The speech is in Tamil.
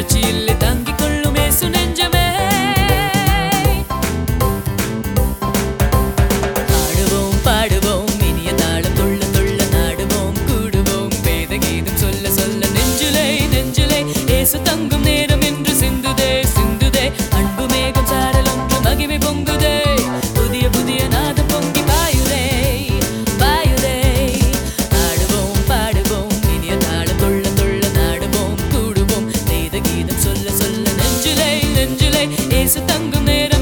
தளர்ச்சியில் தாங்கிக் கொள்ளும் இயேசு நெஞ்சமே ஆடுவோம் பாடுவோம் இனிய தாளம் துள்ள துள்ள நாடுவோம் கூடுவோம் வேத கீதம் சொல்ல சொல்ல நெஞ்சிலே நெஞ்சிலே இயேசு தங்கும் நேரம் என்று சிந்துதே சிந்துதே அன்பு மேகம் சாரல் ஒன்று மகிமை பொங்குதே புதிய புதிய நாதம் பொங்கி பாயுதே பாயுதே ஆடுவோம் பாடுவோம் இனிய தாளம் துள்ள துள்ள நாடுவோம் கூடுவோம் வேத கீதம் சொல்ல சொல்ல நெஞ்சிலே நெஞ்சிலே இயேசு தங்கும் நேரம்